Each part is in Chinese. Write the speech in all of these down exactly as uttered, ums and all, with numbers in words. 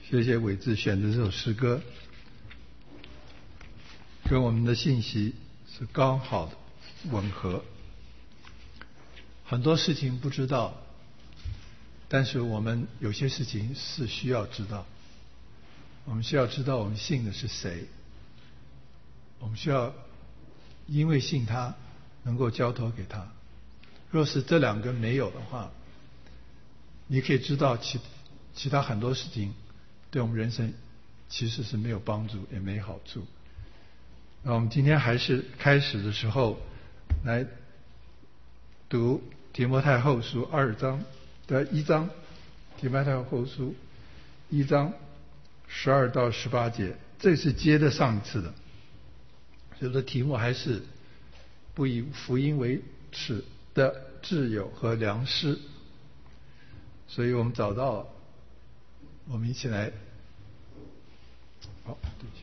谢谢伟志选的这首诗歌，跟我们的信息是刚好的吻合。很多事情不知道，但是我们有些事情是需要知道。我们需要知道我们信的是谁，我们需要因为信他能够交托给他。若是这两个没有的话，你可以知道其其他很多事情对我们人生其实是没有帮助也没好处。那我们今天还是开始的时候来读提摩太后书二章的一章，提摩太后书一章十二到十八节，这是接着上一次的，所以说题目还是不以福音为耻的挚友和良师。所以我们找到了，我们一起来。好，对不起。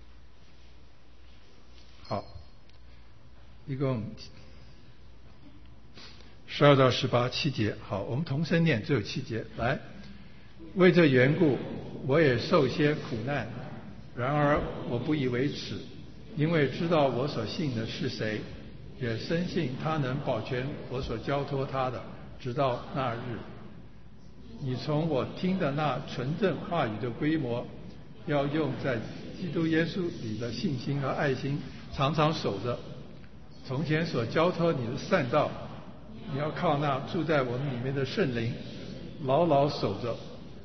好，一共十二到十八七节。好，我们同声念，只有七节。来，为这缘故，我也受些苦难，然而我不以为耻，因为知道我所信的是谁，也深信他能保全我所交托他的，直到那日。你从我听的那纯正话语的规模，要用在基督耶稣里的信心和爱心，常常守着。从前所交托你的善道，你要靠那住在我们里面的圣灵，牢牢守着。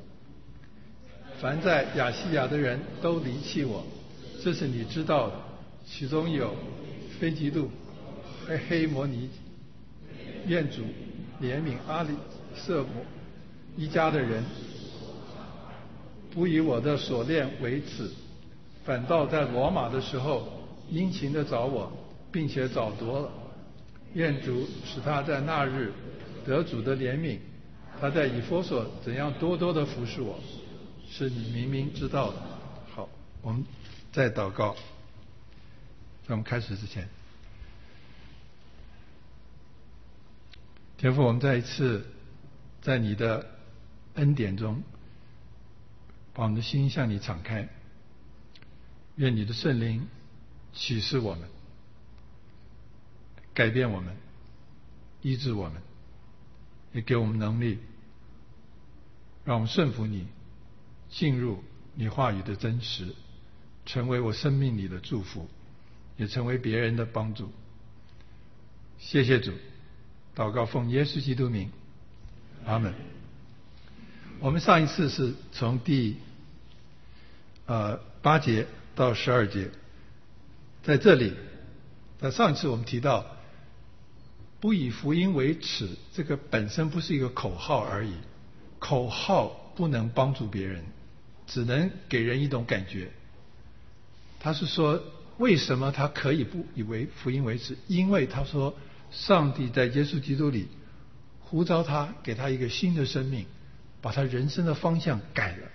凡在亚细亚的人都离弃我，这是你知道的，其中有非基督、黑摩尼。愿主怜悯阿里色摩一家的人，不以我的所恋为耻，反倒在罗马的时候殷勤地找我，并且找多了。愿主使他在那日得主的怜悯。他在以弗所怎样多多地服侍我，是你明明知道的。好，我们再祷告。在我们开始之前，天父，我们再一次在你的恩典中，把我们的心向你敞开。愿你的圣灵启示我们，改变我们，医治我们，也给我们能力，让我们顺服你，进入你话语的真实，成为我生命里的祝福，也成为别人的帮助。谢谢主，祷告奉耶稣基督名，阿门。我们上一次是从第呃八节到十二节，在这里，在上一次我们提到，不以福音为耻，这个本身不是一个口号而已，口号不能帮助别人，只能给人一种感觉。他是说，为什么他可以不以为福音为耻？因为他说，上帝在耶稣基督里呼召他，给他一个新的生命，把他人生的方向改了。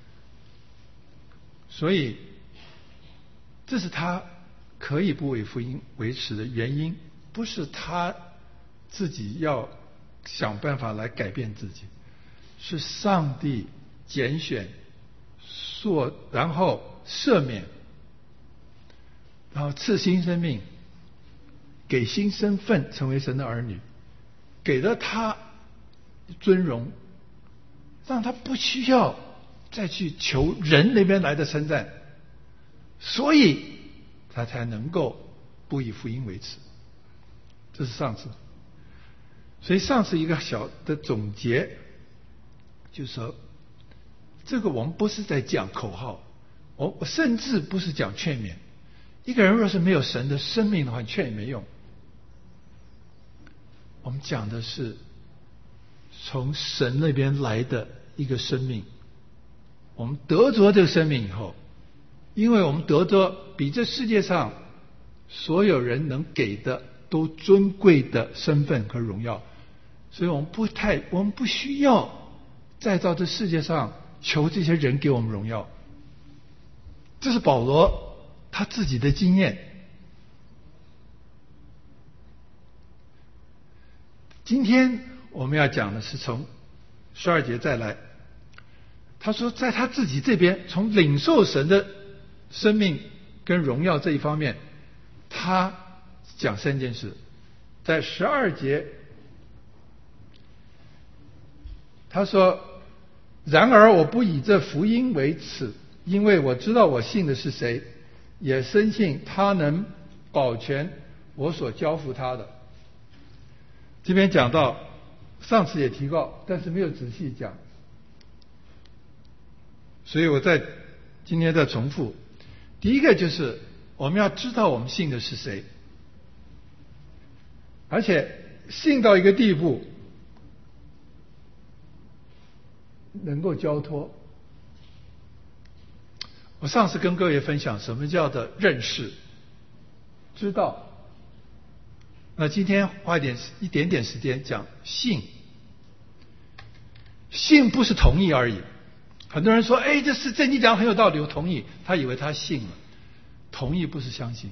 所以这是他可以不以福音为耻的原因，不是他自己要想办法来改变自己，是上帝拣选塑然后赦免，然后赐新生命，给新身份，成为神的儿女，给了他尊荣，让他不需要再去求人那边来的称赞，所以他才能够不以福音为耻。这是上次。所以上次一个小的总结，就是说，这个我们不是在讲口号，我我甚至不是讲劝勉。一个人若是没有神的生命的话，劝也没用。我们讲的是从神那边来的一个生命，我们得着这个生命以后，因为我们得着比这世界上所有人能给的都尊贵的身份和荣耀，所以我们不太我们不需要再到这世界上求这些人给我们荣耀。这是保罗他自己的经验。今天我们要讲的是从十二节再来， 他说在他自己这边，从领受神的生命跟荣耀这一方面，他讲三件事。在十二节，他说：然而我不以这福音为耻，因为我知道我信的是谁，也深信他能保全我所交付他的。这边讲到，上次也提过，但是没有仔细讲，所以我在今天再重复。第一个就是我们要知道我们信的是谁，而且信到一个地步能够交托。我上次跟各位分享什么叫做认识、知道。那今天花一点一点点时间讲信。信不是同意而已。很多人说：“哎，这是这你讲很有道理，我同意。”他以为他信了，同意不是相信。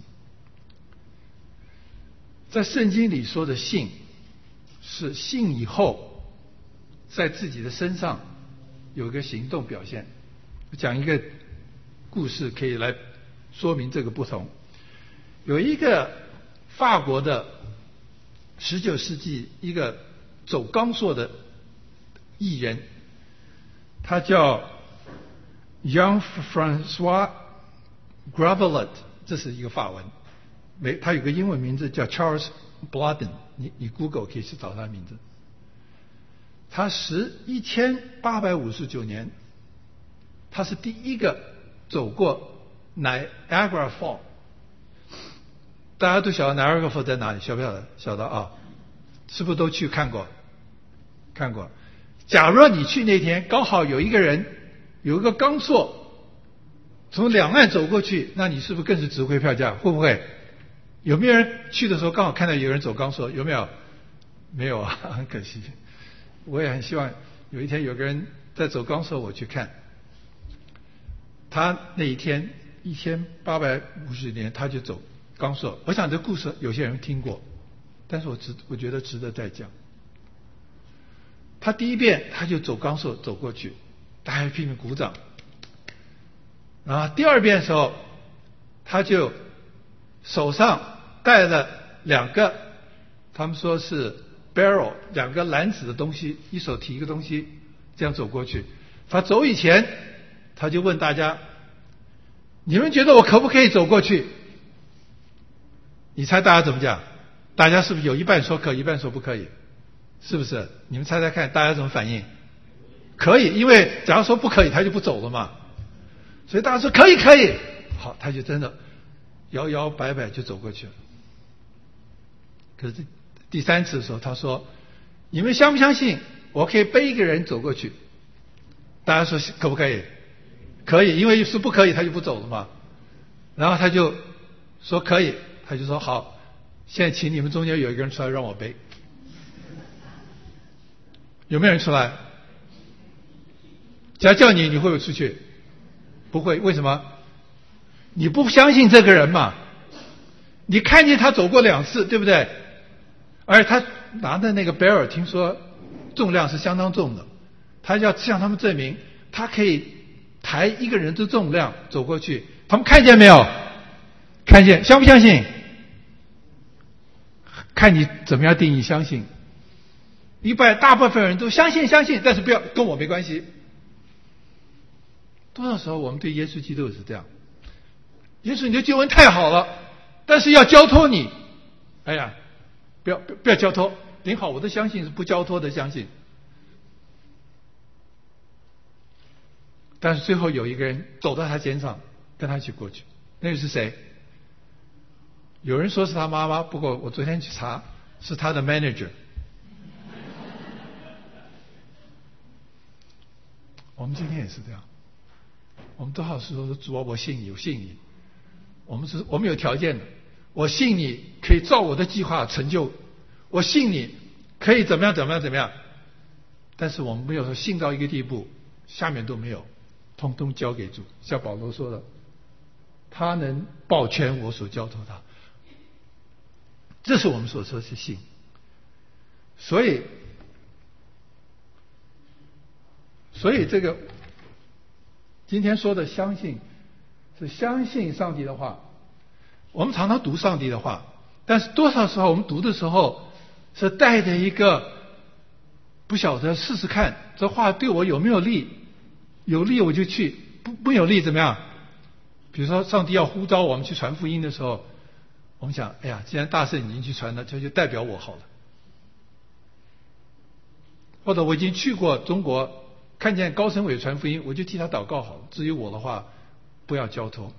在圣经里说的信，是信以后在自己的身上有一个行动表现。讲一个故事可以来说明这个不同。有一个法国的十九世纪一个走钢索的艺人，他叫 Jean-François Gravelet， 这是一个法文，没他有个英文名字叫 Charles Blondin， 你你 Google 可以去找他的名字。他十一千八百五十九年，他是第一个走过 Niagara Fall。大家都晓得 Niagara Fall 在哪里？晓不晓得？晓得啊？是不是都去看过？看过。假如你去那天刚好有一个人有一个钢索从两岸走过去，那你是不是更是值回票价？会不会？有没有人去的时候刚好看到有人走钢索？有没有？没有啊，很可惜。我也很希望有一天有个人在走钢索，我去看。他那一天一千八百五十年他就走钢索。我想这故事有些人听过，但是我值我觉得值得再讲。他第一遍他就走钢索走过去，大家拼命鼓掌。然后第二遍的时候，他就手上带了两个，他们说是 barrel， 两个篮子的东西，一手提一个东西，这样走过去。他走以前，他就问大家：你们觉得我可不可以走过去？你猜大家怎么讲？大家是不是有一半说可以，一半说不可以？是不是？你们猜猜看，大家怎么反应？可以，因为假如说不可以，他就不走了嘛。所以大家说可以，可以。好，他就真的摇摇摆摆就走过去了。可是第三次的时候，他说：你们相不相信我可以背一个人走过去？大家说可不可以？可以，因为是不可以，他就不走了嘛。然后他就说可以，他就说好，现在请你们中间有一个人出来让我背。有没有人出来？只要叫你，你会不会出去？不会，为什么？你不相信这个人嘛？你看见他走过两次，对不对？而且他拿的那个 barrel 听说重量是相当重的，他要向他们证明他可以抬一个人的重量走过去。他们看见没有？看见，相不相信？看你怎么样定义相信。一般大部分人都相信相信，但是不要跟我没关系。多少时候我们对耶稣基督也是这样，耶稣你的救恩太好了，但是要交托你。哎呀，不要不要交托，挺好，我的相信是不交托的相信。但是最后有一个人走到他肩上，跟他一起过去，那个是谁？有人说是他妈妈，不过我昨天去查，是他的 manager。我们今天也是这样，我们都好是说主啊，我信你，我信你。我们是我们有条件的，我信你可以照我的计划成就，我信你可以怎么样怎么样怎么样。但是我们没有说信到一个地步，下面都没有，通通交给主。像保罗说的，他能保全我所交托他，这是我们所说的信。所以。所以这个今天说的相信，是相信上帝的话。我们常常读上帝的话，但是多少时候我们读的时候是带着一个不晓得试试看，这话对我有没有利？有利我就去，不不有利怎么样？比如说上帝要呼召我们去传福音的时候，我们想，哎呀，既然大圣已经去传了，这就代表我好了。或者我已经去过中国，看见高升伟传福音，我就替他祷告好了。至于我的话，不要交托。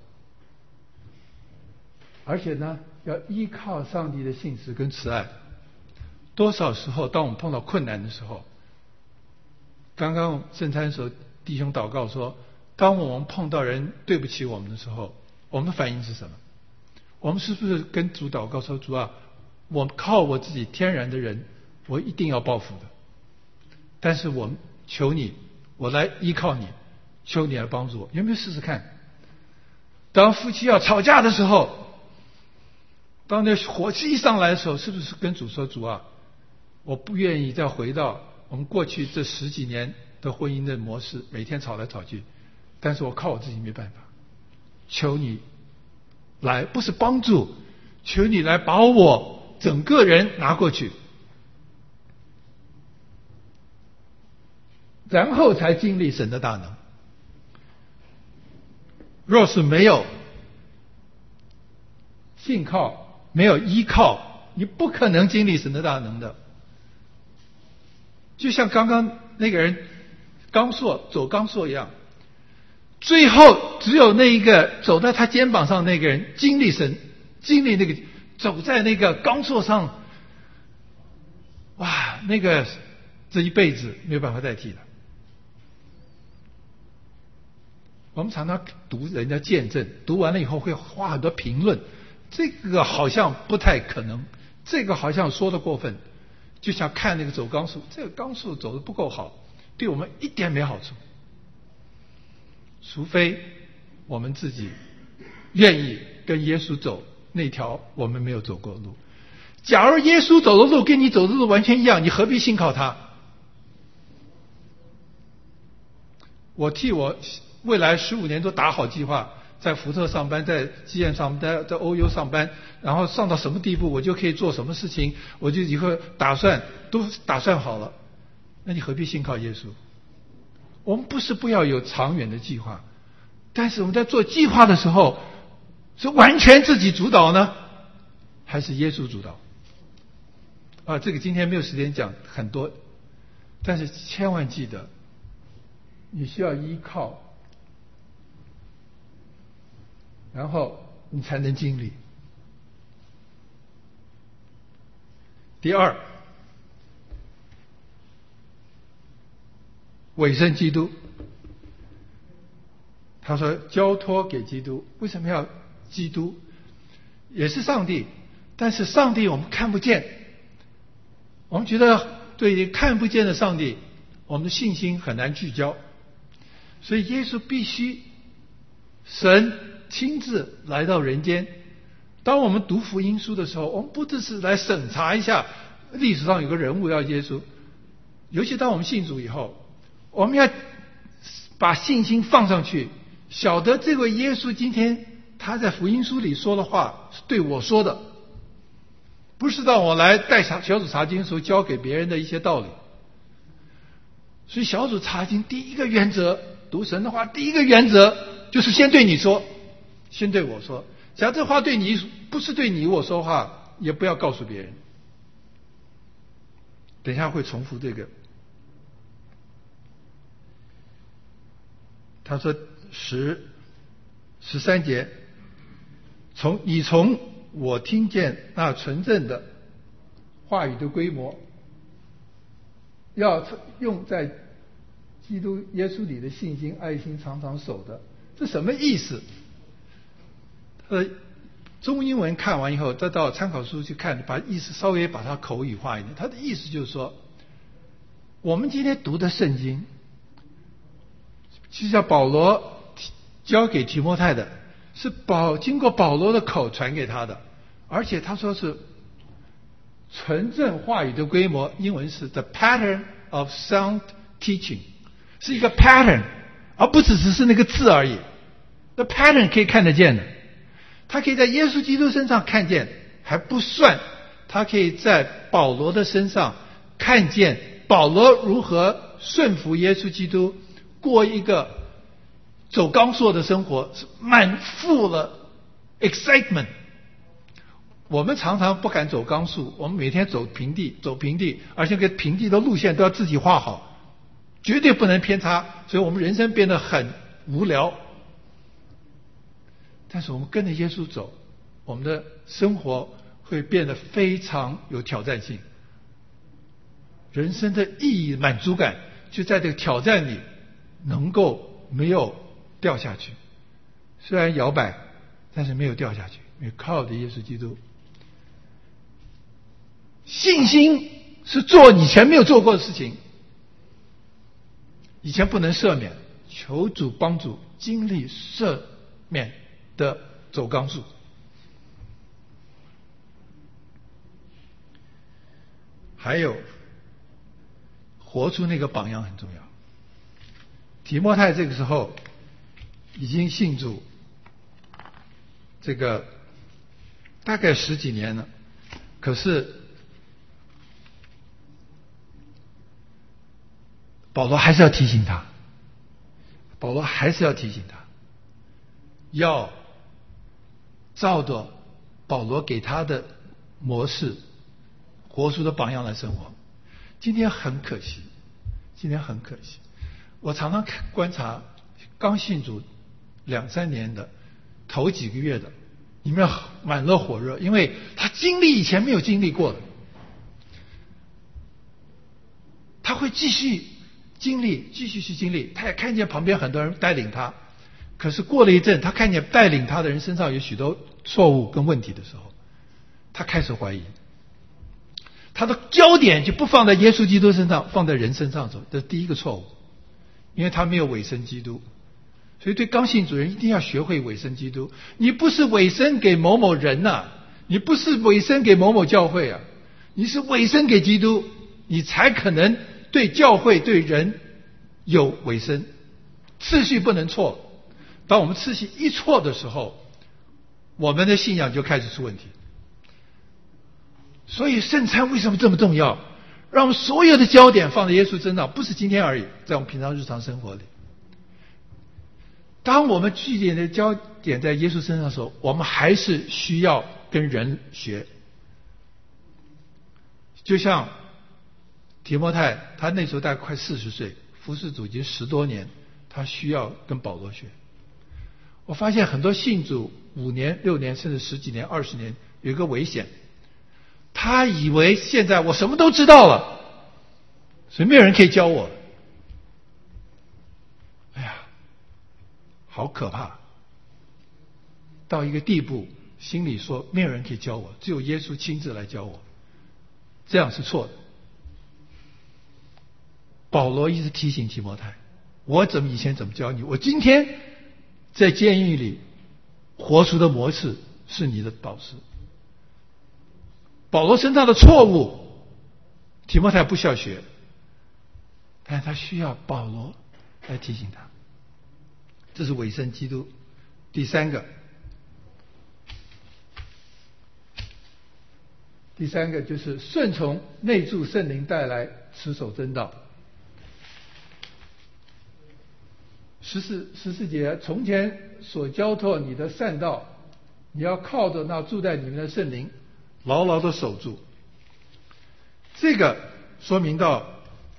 而且呢，要依靠上帝的信实跟慈爱。多少时候，当我们碰到困难的时候，刚刚圣餐的时候，弟兄祷告说，当我们碰到人对不起我们的时候，我们的反应是什么？我们是不是跟主祷告说，主啊，我靠我自己天然的人，我一定要报复的。但是我求你，我来依靠你，求你来帮助我。有没有试试看？当夫妻要吵架的时候，当那火气一上来的时候，是不是跟主说，主啊，我不愿意再回到我们过去这十几年的婚姻的模式，每天吵来吵去，但是我靠我自己没办法，求你来，不是帮助，求你来把我整个人拿过去，然后才经历神的大能。若是没有信靠，没有依靠，你不可能经历神的大能的。就像刚刚那个人钢索走钢索一样，最后只有那一个走在他肩膀上那个人经历神，经历那个走在那个钢索上，哇，那个这一辈子没有办法代替的。我们常常读人家见证，读完了以后会花很多评论，这个好像不太可能，这个好像说得过分，就像看那个走钢索，这个钢索走得不够好，对我们一点没好处。除非我们自己愿意跟耶稣走那条我们没有走过的路。假如耶稣走的路跟你走的路完全一样，你何必信靠他？我替我未来十五年都打好计划，在福特上班，在基宴上班，在欧优上班，然后上到什么地步我就可以做什么事情，我就以后打算都打算好了，那你何必信靠耶稣？我们不是不要有长远的计划，但是我们在做计划的时候，是完全自己主导呢，还是耶稣主导？啊，这个今天没有时间讲很多，但是千万记得，你需要依靠，然后你才能经历。第二，委身基督。他说交托给基督，为什么要基督？也是上帝，但是上帝我们看不见，我们觉得对于看不见的上帝，我们的信心很难聚焦，所以耶稣必须神亲自来到人间。当我们读福音书的时候，我们不只是来审查一下历史上有个人物要耶稣，尤其当我们信主以后，我们要把信心放上去，晓得这位耶稣今天他在福音书里说的话是对我说的，不是让我来带小组查经的时候教给别人的一些道理。所以小组查经第一个原则，读神的话第一个原则就是先对你说，先对我说。假如这话对你不是对你我说话，也不要告诉别人。等一下会重复这个。他说十十三节，从你从我听见那纯正的话语的规模，要用在基督耶稣里的信心、爱心常常守的，这什么意思？呃，中英文看完以后，再到参考书去看，把意思稍微把它口语化一点。他的意思就是说，我们今天读的圣经，就像保罗交给提摩太的，是保经过保罗的口传给他的，而且他说是纯正话语的规模，英文是 the pattern of sound teaching， 是一个 pattern， 而不只只是那个字而已。那 pattern 可以看得见的，他可以在耶稣基督身上看见，还不算，他可以在保罗的身上看见保罗如何顺服耶稣基督，过一个走钢索的生活，是满腹了 excitement。我们常常不敢走钢速，我们每天走平地，走平地，而且个平地的路线都要自己画好，绝对不能偏差，所以我们人生变得很无聊。但是我们跟着耶稣走，我们的生活会变得非常有挑战性，人生的意义满足感就在这个挑战里能够没有掉下去，虽然摇摆，但是没有掉下去，因为靠着耶稣基督。信心是做以前没有做过的事情，以前不能赦免，求主帮助经历赦免的走钢速。还有活出那个榜样很重要。提摩太这个时候已经信主这个大概十几年了，可是保罗还是要提醒他，保罗还是要提醒他，要照着保罗给他的模式活出的榜样来生活。今天很可惜，今天很可惜，我常常观察刚信主两三年的头几个月的，里面满了火热，因为他经历以前没有经历过的，他会继续经历，继续去经历。他也看见旁边很多人带领他，可是过了一阵，他看见带领他的人身上有许多错误跟问题的时候，他开始怀疑，他的焦点就不放在耶稣基督身上，放在人身上走，这是第一个错误，因为他没有委身基督。所以对刚信主人一定要学会委身基督。你不是委身给某某人呐、啊，你不是委身给某某教会啊，你是委身给基督，你才可能对教会对人有委身。次序不能错，当我们次序一错的时候，我们的信仰就开始出问题。所以圣餐为什么这么重要？让我们所有的焦点放在耶稣身上，不是今天而已，在我们平常日常生活里。当我们聚点的焦点在耶稣身上的时候，我们还是需要跟人学。就像提摩太，他那时候大概快四十岁，服侍主已经十多年，他需要跟保罗学。我发现很多信主五年、六年，甚至十几年、二十年，有一个危险，他以为现在我什么都知道了，所以没有人可以教我。哎呀，好可怕！到一个地步，心里说没有人可以教我，只有耶稣亲自来教我，这样是错的。保罗一直提醒提摩太，我怎么以前怎么教你，我今天在监狱里活出的模式是你的导师。保罗身上的错误，提摩太不需要学，但是他需要保罗来提醒他。这是委身基督。第三个，第三个就是顺从内住圣灵带来持守真道。十四十四节，从前所交托你的善道，你要靠着那住在你们的圣灵，牢牢的守住。这个说明到，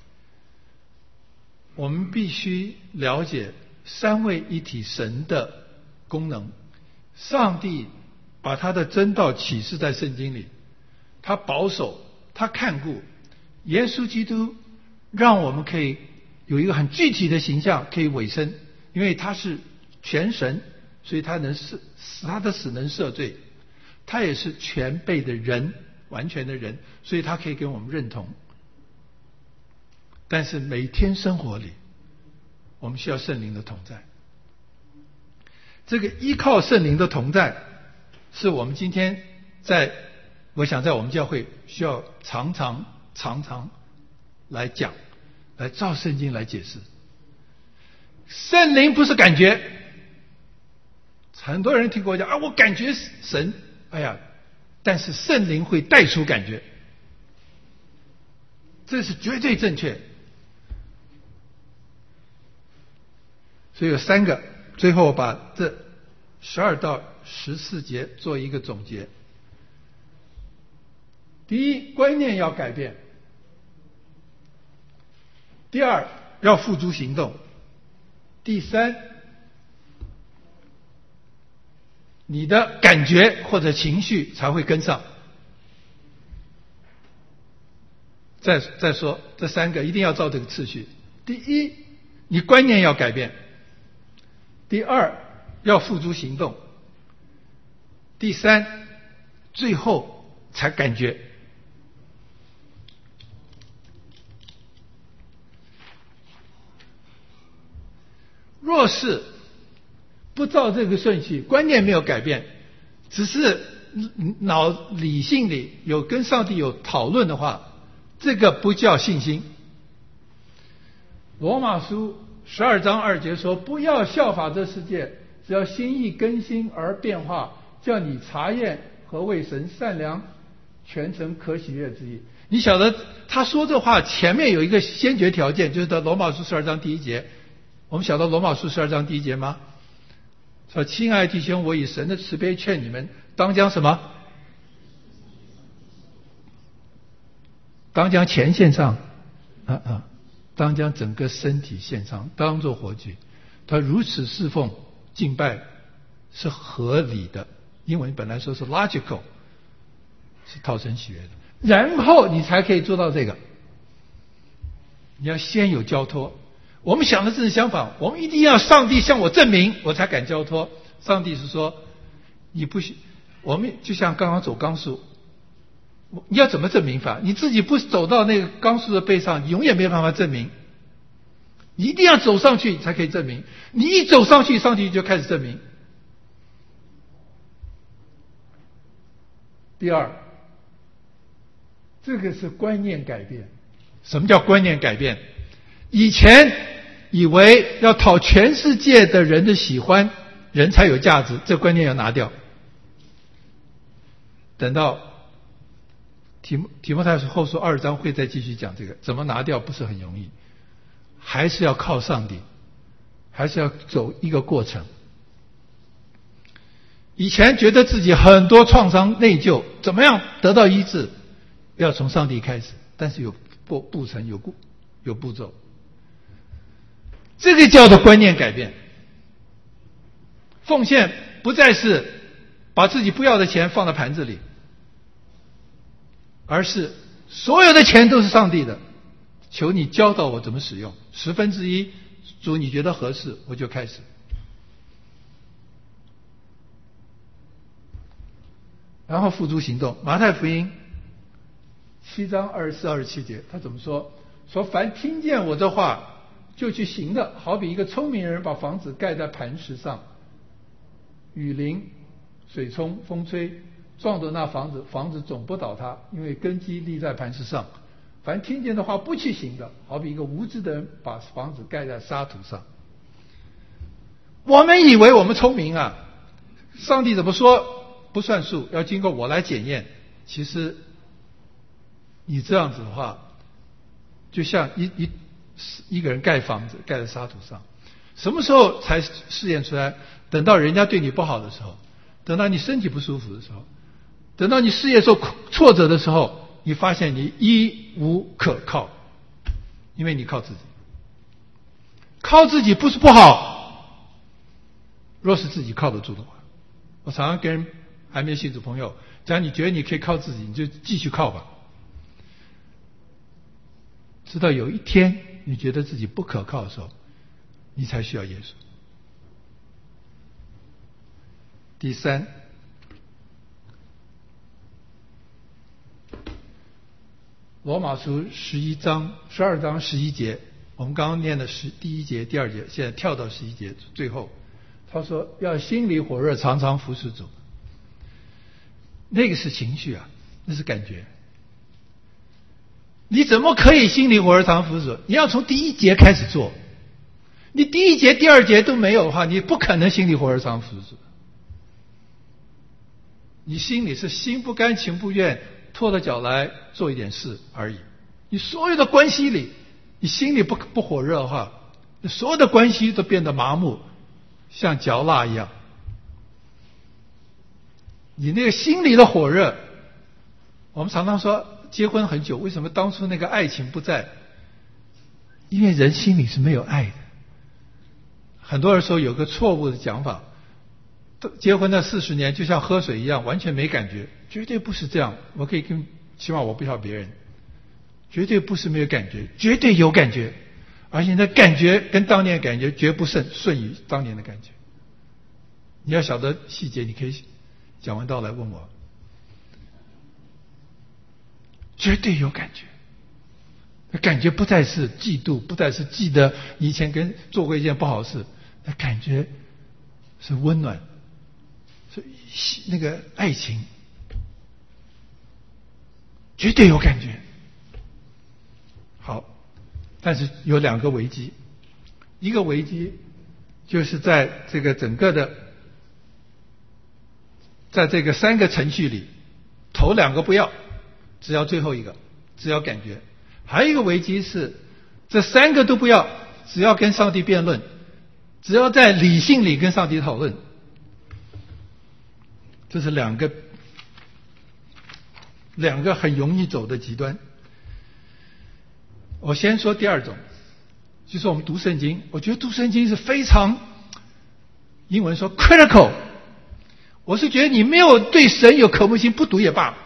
我们必须了解三位一体神的功能。上帝把他的真道启示在圣经里，他保守，他看顾。耶稣基督让我们可以有一个很具体的形象，可以委身，因为他是全神，所以他能使他的死能赦罪。他也是全备的人，完全的人，所以他可以跟我们认同。但是每天生活里，我们需要圣灵的同在。这个依靠圣灵的同在，是我们今天在，我想在我们教会需要常常常常来讲，来照圣经来解释。 圣灵不是感觉。很多人听过讲啊，我感觉神，哎呀，但是圣灵会带出感觉，这是绝对正确。所以有三个，最后把这十二到十四节做一个总结。第一，观念要改变；第二，要付诸行动；第三，你的感觉或者情绪才会跟上。再再说这三个一定要照这个次序：第一，你观念要改变；第二，要付诸行动；第三，最后才感觉。若是不照这个顺序，观念没有改变，只是脑理性里有跟上帝有讨论的话，这个不叫信心。罗马书十二章二节说，不要效法这世界，只要心意更新而变化，叫你查验何为神善良全诚可喜悦之意。你晓得他说这话前面有一个先决条件，就是在罗马书十二章第一节。我们晓得罗马书十二章第一节吗？说亲爱弟兄，我以神的慈悲劝你们，当将什么？当将钱献上啊啊！当将整个身体献上，当作活祭。他如此侍奉敬拜是合理的，英文本来说是 logical， 是讨神喜悦的。然后你才可以做到这个。你要先有交托。我们想的正是相反，我们一定要上帝向我证明，我才敢交托。上帝是说，你不许，我们就像刚刚走钢树，你要怎么证明法？你自己不走到那个钢树的背上，你永远没有办法证明。你一定要走上去才可以证明。你一走上去，上帝就开始证明。第二，这个是观念改变。什么叫观念改变？以前以为要讨全世界的人的喜欢，人才有价值，这观念要拿掉。等到提提摩太后书二章会再继续讲这个，怎么拿掉不是很容易，还是要靠上帝，还是要走一个过程。以前觉得自己很多创伤内疚，怎么样得到医治，要从上帝开始，但是有步步程，有步有步骤。这个叫做观念改变。奉献不再是把自己不要的钱放在盘子里，而是所有的钱都是上帝的，求你教导我怎么使用，十分之一，主你觉得合适，我就开始。然后付诸行动。马太福音七章二十四、二十七节，他怎么说？说凡听见我这话就去行的，好比一个聪明人把房子盖在磐石上，雨淋、水冲、风吹，撞着那房子，房子总不倒塌，因为根基立在磐石上。凡听见的话不去行的，好比一个无知的人把房子盖在沙土上。我们以为我们聪明啊，上帝怎么说不算数，要经过我来检验。其实你这样子的话，就像一一一个人盖房子盖在沙土上，什么时候才试验出来？等到人家对你不好的时候，等到你身体不舒服的时候，等到你事业受挫折的时候，你发现你一无可靠，因为你靠自己。靠自己不是不好，若是自己靠得住的话，我常常跟人还没信主朋友讲，你觉得你可以靠自己，你就继续靠吧。直到有一天你觉得自己不可靠的时候，你才需要耶稣。第三，罗马书十一章十二章十一节，我们刚刚念的十第一节第二节，现在跳到十一节最后，他说要心里火热，常常服侍主。那个是情绪啊，那是感觉。你怎么可以心里火热常服侍主？你要从第一节开始做。 你第一节、第二节都没有的话，你不可能心里火热常服侍。你心里是心不甘情不愿，拖着脚来做一点事而已。你所有的关系里，你心里不不火热的话，所有的关系都变得麻木，像嚼蜡一样。你那个心里的火热，我们常常说结婚很久，为什么当初那个爱情不在？因为人心里是没有爱的。很多人说有个错误的讲法，结婚的四十年就像喝水一样，完全没感觉，绝对不是这样。我可以跟，起码我不晓别人，绝对不是没有感觉，绝对有感觉，而且那感觉跟当年的感觉绝不顺顺于当年的感觉。你要晓得细节，你可以讲完道来问我，绝对有感觉。那感觉不再是嫉妒，不再是记得以前跟做过一件不好的事，那感觉是温暖，是那个爱情，绝对有感觉。好，但是有两个危机，一个危机就是在这个整个的，在这个三个程序里，头两个不要，只要最后一个，只要感觉。还有一个危机是，这三个都不要，只要跟上帝辩论，只要在理性里跟上帝讨论。这是两个两个很容易走的极端。我先说第二种，就是我们读圣经，我觉得读圣经是非常，英文说 critical， 我是觉得你没有对神有渴慕心，不读也罢。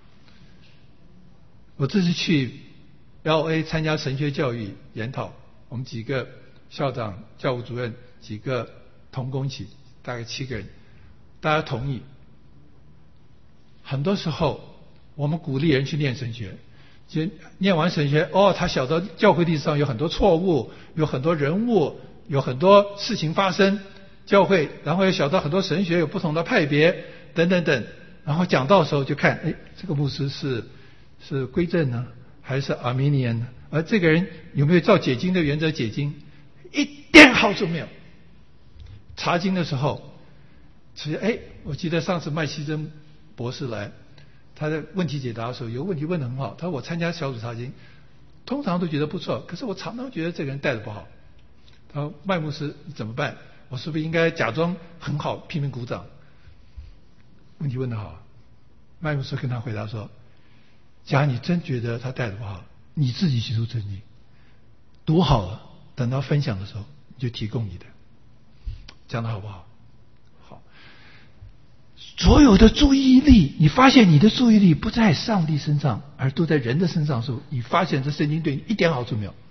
我这次去L A 参加神学教育研讨，我们几个校长、教务主任，几个同工一起，大概七个人，大家同意。很多时候，我们鼓励人去念神学，就念完神学，哦，他晓得教会历史上有很多错误，有很多人物，有很多事情发生，教会，然后也晓得很多神学有不同的派别，等等等。然后讲到的时候就看，哎，这个牧师是是归正呢？还是阿米尼安呢？而这个人有没有照解经的原则解经？一点好处没有。查经的时候，其实哎，我记得上次麦希珍博士来，他的问题解答的时候，有个问题问得很好。他说我参加小组查经，通常都觉得不错，可是我常常觉得这个人带的不好。他说麦牧师怎么办？我是不是应该假装很好，拼命鼓掌？问题问得好。麦牧师跟他回答说，假如你真觉得他带的不好，你自己去读圣经，读好了，等到分享的时候，你就提供你的，讲的好不好？好。所有的注意力，你发现你的注意力不在上帝身上，而都在人的身上的时候，你发现这圣经对你一点好处没有。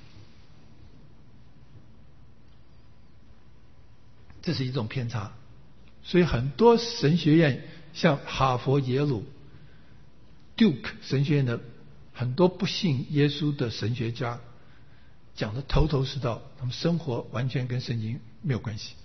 这是一种偏差。所以很多神学院，像哈佛、耶鲁、Duke 神学院的很多不信耶稣的神学家，讲的头头是道，他们生活完全跟圣经没有关系。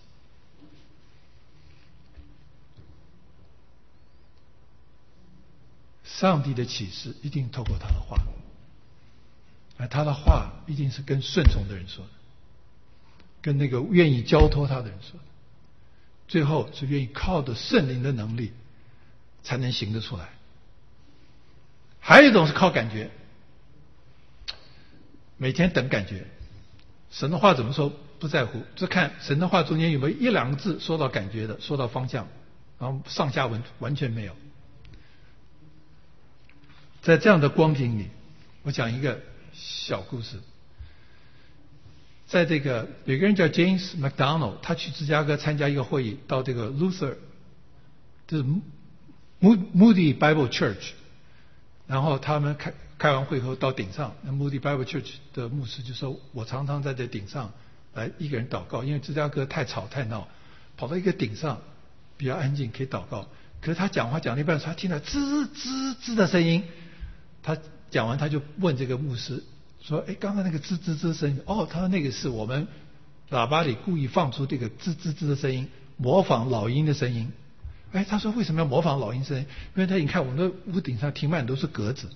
上帝的启示一定透过他的话，而他的话一定是跟顺从的人说的，跟那个愿意交托他的人说的，最后是愿意靠着圣灵的能力才能行得出来。还有一种是靠感觉，每天等感觉。神的话怎么说不在乎，只看神的话中间有没有一两个字说到感觉的，说到方向，然后上下文完全没有。在这样的光景里，我讲一个小故事。在这个有一个人叫 James McDonald， 他去芝加哥参加一个会议，到这个 Luther， 就是 Moody Bible Church， 然后他们开开完会后到顶上，那 Moody Bible Church 的牧师就说，我常常在这顶上来一个人祷告，因为芝加哥太吵太闹，跑到一个顶上比较安静可以祷告。可是他讲话讲了一半，他听到吱吱吱的声音，他讲完他就问这个牧师说，哎，刚刚那个吱吱吱声音，哦，他说那个是我们喇叭里故意放出这个吱吱吱的声音，模仿老鹰的声音。哎，他说为什么要模仿老鹰声音？因为他你看我们的屋顶上停满都是鸽子，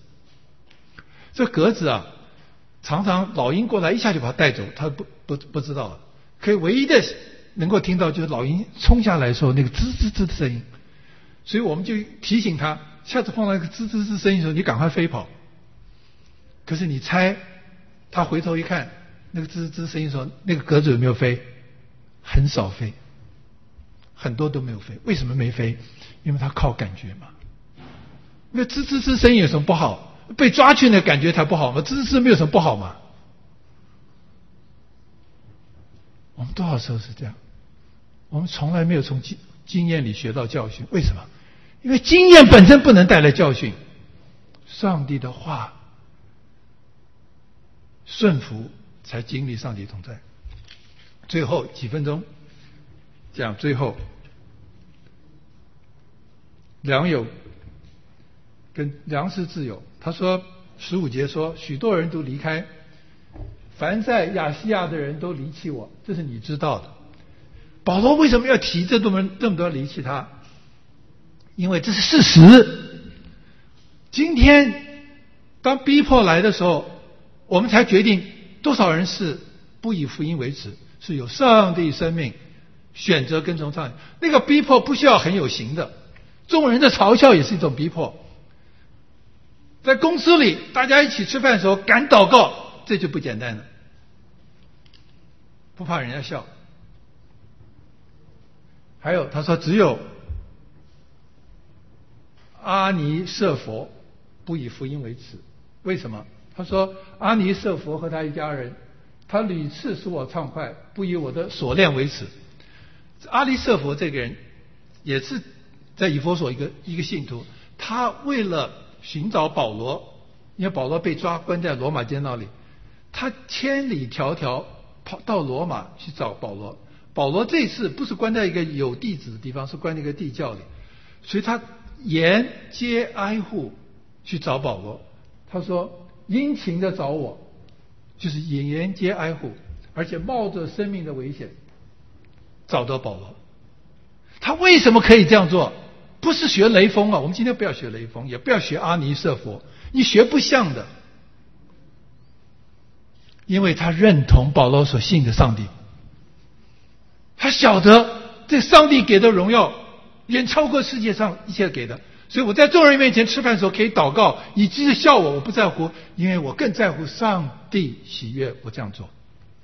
这鸽子啊，常常老鹰过来一下就把它带走，他不不不知道了。 可以唯一的能够听到就是老鹰冲下来的时候那个吱吱吱的声音，所以我们就提醒他，下次碰到一个吱吱吱声音的时候，你赶快飞跑。可是你猜，他回头一看，那个吱吱声音的时候，那个鸽子有没有飞？很少飞，很多都没有飞。为什么没飞？因为他靠感觉嘛。那吱吱吱声音有什么不好？被抓去那感觉才不好吗？吱吱吱没有什么不好嘛。我们多少时候是这样？我们从来没有从经经验里学到教训。为什么？因为经验本身不能带来教训。上帝的话，顺服才经历上帝同在。最后几分钟讲最后良友跟粮食自由。他说十五节说，许多人都离开，凡在亚细亚的人都离弃我，这是你知道的。保罗为什么要提这么这么多离弃他？因为这是事实。今天当逼迫来的时候，我们才决定多少人是不以福音为耻，是有上帝生命选择跟从上帝。那个逼迫不需要很有形的，众人的嘲笑也是一种逼迫。在公司里大家一起吃饭的时候敢祷告，这就不简单了，不怕人家笑。还有他说只有阿尼舍佛不以福音为耻。为什么？他说阿尼舍佛和他一家人，他屡次使我畅快，不以我的所恋为耻。阿尼舍佛这个人也是在以弗所一个一个信徒，他为了寻找保罗，因为保罗被抓关在罗马监牢里，他千里迢迢跑到罗马去找保罗。保罗这次不是关在一个有地址的地方，是关在一个地窖里，所以他沿街挨户去找保罗。他说殷勤的找我，就是沿街挨户，而且冒着生命的危险找到保罗。他为什么可以这样做？不是学雷锋啊，我们今天不要学雷锋，也不要学阿尼舍佛，你学不像的。因为他认同保罗所信的上帝，他晓得这上帝给的荣耀远超过世界上一切给的，所以我在众人面前吃饭的时候可以祷告，你即使笑我我不在乎，因为我更在乎上帝喜悦我这样做。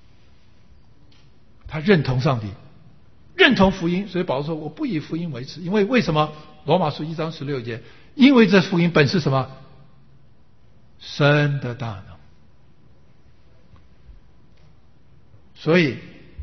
他认同上帝，认同福音，所以保罗说我不以福音为耻。因为为什么？罗马书一章十六节，因为这福音本是什么？神的大能。所以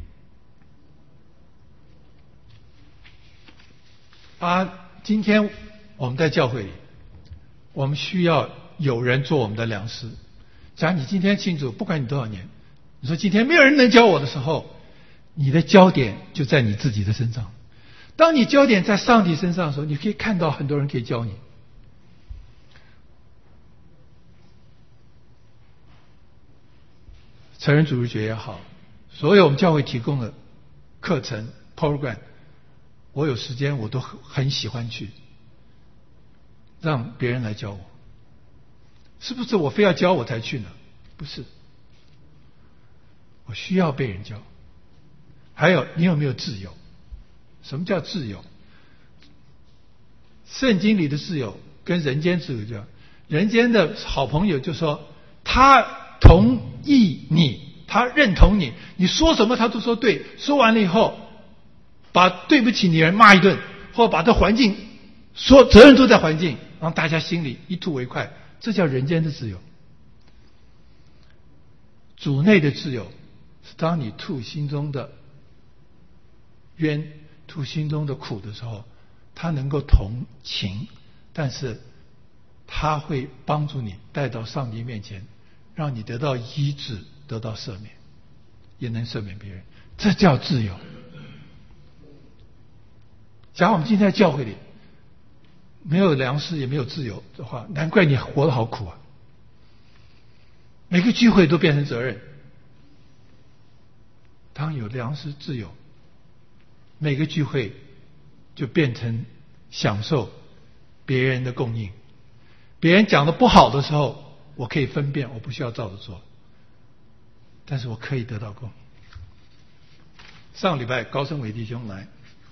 啊，今天我们在教会里，我们需要有人做我们的良师。假如你今天信主，不管你多少年，你说今天没有人能教我的时候，你的焦点就在你自己的身上。当你焦点在上帝身上的时候，你可以看到很多人可以教你。成人主日学也好，所有我们教会提供的课程 program， 我有时间我都很喜欢去让别人来教我。是不是我非要教我才去呢？不是，我需要被人教。还有，你有没有自由？什么叫自由？圣经里的自由跟人间自由一样。人间的好朋友就说他同意你，他认同你，你说什么他都说对，说完了以后把对不起你人骂一顿，或把这环境说责任都在环境，让大家心里一吐为快，这叫人间的自由。主内的自由是当你吐心中的冤，吐心中的苦的时候，他能够同情，但是他会帮助你带到上帝面前，让你得到医治，得到赦免，也能赦免别人，这叫自由。假如我们今天在教会里没有良师也没有自由的话，难怪你活得好苦啊！每个聚会都变成责任。当有良师自由，每个聚会就变成享受别人的供应。别人讲的不好的时候，我可以分辨，我不需要照着做，但是我可以得到供应。 上礼拜高升伟弟兄来，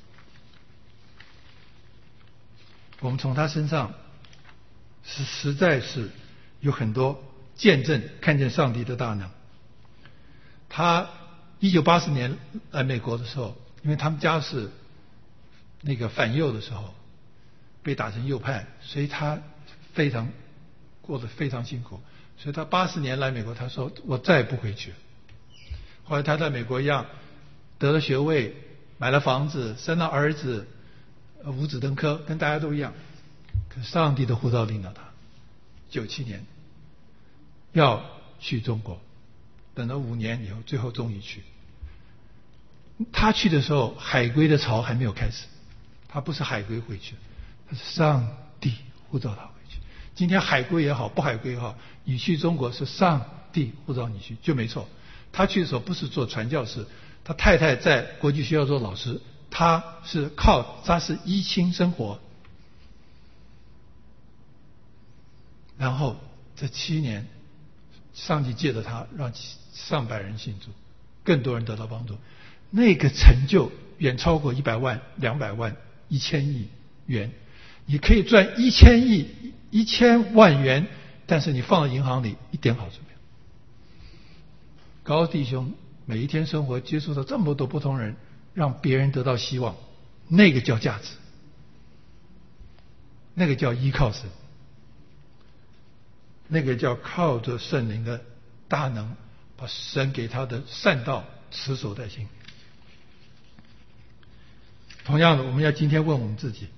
我们从他身上是实在是有很多见证，看见上帝的大能。他一九八四年来美国的时候，因为他们家是那个反右的时候被打成右派，所以他非常过得非常辛苦，所以他八四年来美国，他说我再也不回去。后来他在美国一样得了学位，买了房子，生了儿子，五子登科，跟大家都一样。可上帝的呼召领导他，九七年要去中国，等了五年以后，最后终于去。他去的时候，海归的潮还没有开始，他不是海归回去，他是上帝呼召他回去。今天海归也好，不海归也好，你去中国是上帝呼召你去，就没错。他去的时候不是做传教士，他太太在国际学校做老师，他是靠他是依亲生活。然后这七年，上帝借着他让上百人信主，更多人得到帮助。那个成就远超过一百万、两百万、一千亿元。你可以赚一千亿、一千万元，但是你放到银行里一点好处没有。高弟兄每一天生活接触到这么多不同人，让别人得到希望，那个叫价值，那个叫依靠神，那个叫靠着圣灵的大能，把神给他的善道持守在心。同样的，我们要今天问我们自己，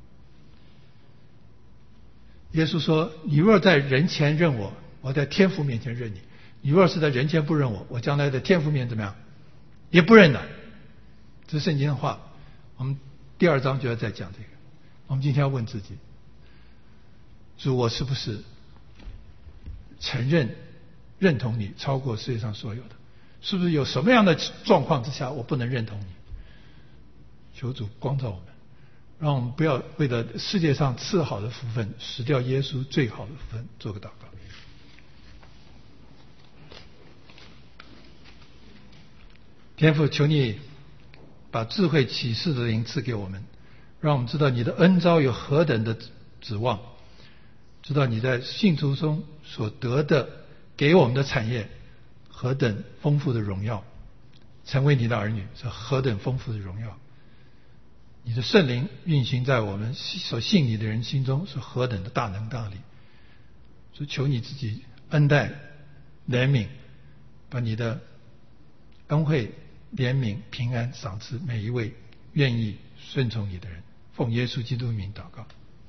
耶稣说，你若在人前认我，我在天父面前认你。你若是在人前不认我，我将来在天父面怎么样也不认的。这是圣经的话，我们第二章就要再讲这个。我们今天要问自己，主，我是不是承认认同你超过世界上所有的？是不是有什么样的状况之下我不能认同你？求主光照我们，让我们不要为了世界上次好的福分失掉耶稣最好的福分。做个祷告。天父，求你把智慧启示的灵赐给我们，让我们知道你的恩召有何等的指望，知道你在信徒中所得的给我们的产业何等丰富的荣耀，成为你的儿女是何等丰富的荣耀。你的圣灵运行在我们所信你的人心中是何等的大能大力。所以求你自己恩待怜悯，把你的恩惠怜悯平安赏赐每一位愿意顺从你的人。奉耶稣基督名祷告。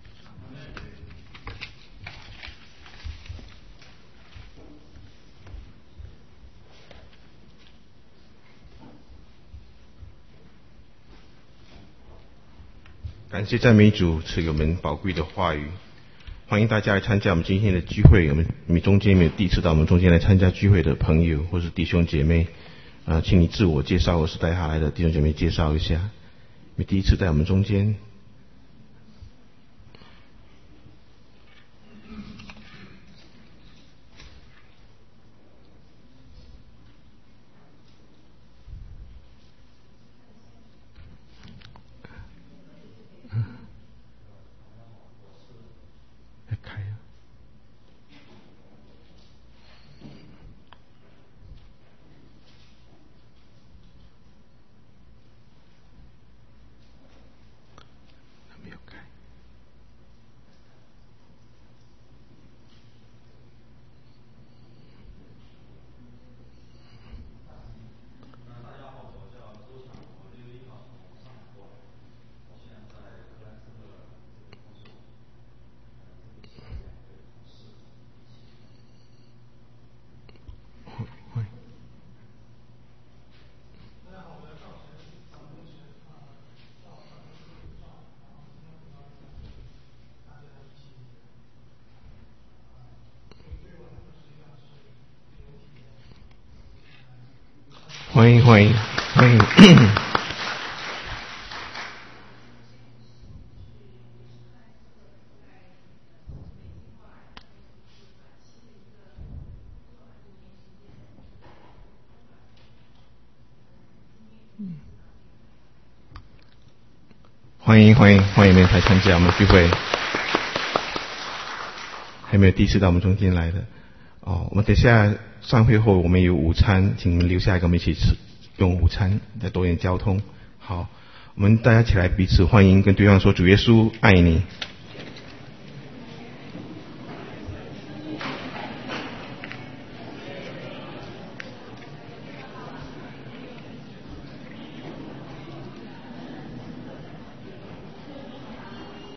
感谢赞美主赐给我们宝贵的话语，欢迎大家来参加我们今天的聚会。我们你们中间没有第一次到我们中间来参加聚会的朋友或是弟兄姐妹啊、呃，请你自我介绍，或是带下来的弟兄姐妹介绍一下，因为第一次在我们中间。欢迎欢迎欢迎嗯欢迎欢迎欢迎你们来参加我们的聚会。还有没有第一次到我们中间来的？哦，我们等下散会后我们有午餐，请你们留下来跟我们一起吃用午餐，再多点交通。好，我们大家起来彼此欢迎，跟对方说主耶稣爱你。